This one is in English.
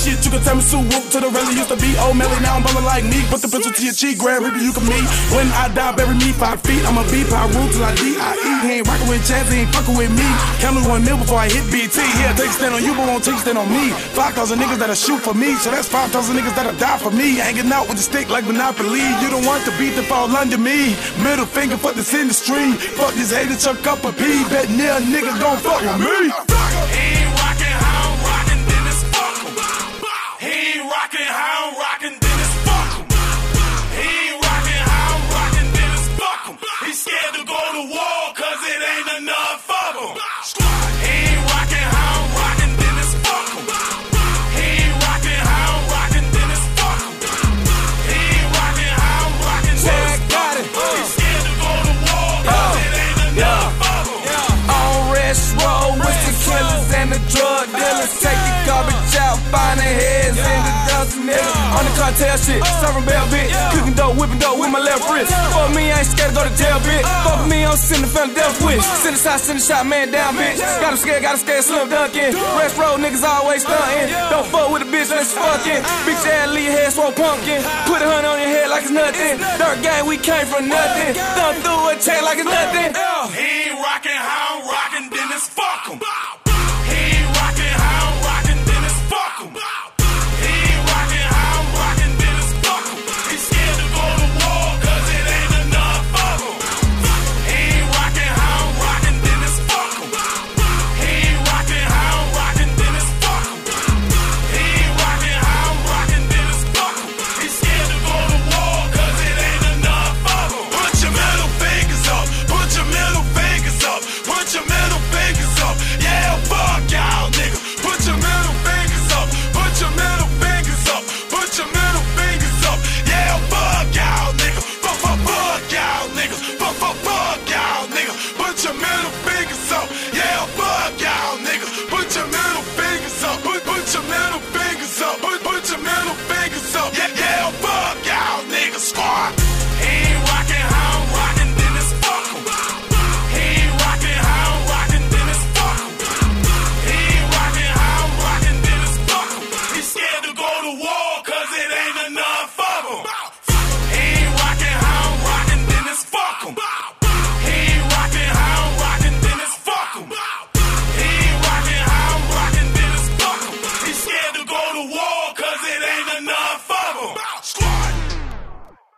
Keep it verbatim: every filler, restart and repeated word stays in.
shit, you can tell me Sue Whoop to the rally. Used to be old Melly, now I'm bumming like me. Put the pistol to your cheek, grab Reaper, you can meet. When I die, bury me five feet. I'ma be power rule till I D I E. He ain't rockin' with Chaz, he ain't fuckin' with me. Count one mil before I hit B T. Yeah, take a stand on you, but won't take a stand on me. Five thousand niggas that'll shoot for me, so that's five thousand niggas that'll die for me. Hanging out with the stick like Monopoly. You don't want the beat to fall under me. Middle finger for this industry. Fuck this hater, chuck up a P. Bet near niggas gon' fuck with me. He ain't rockin' how I'm rockin', then it's fuck him. He ain't rockin' how I'm rockin', then it's fuck him. He ain't rockin' how I'm rockin', then it's fuck him. He's scared to go to war, cause it ain't enough of him. He ain't rockin' how I'm rockin', then it's fuck him. He ain't rockin' how I'm rockin', then it's fuck him. He ain't rockin' how I'm rockin', then it's fuck him. He's scared to go to war, cause it ain't enough of him. On rest roll with the killers and the drug dealers. Take the garbage out, find the heads in the dust niggas. On the cartel shit, serving bell bitch. Cooking dope, whipping dope with my left wrist. Fuck me, I ain't scared to go to jail, bitch. Fuck me, I'm sending family death wish. Send a shot, send a shot, man down, bitch. Got him scared, got him scared, slim dunking. Rest roll niggas always stunting. Don't fuck with a bitch, let's fucking. Bitch ass, leave your head swole pumpkin. Put a hundred on your head like it's nothing. Dirt gang, we came from nothing. Thumb through a chain like it's nothing. He ain't rockin' how I'm rockin', then it's fuck him.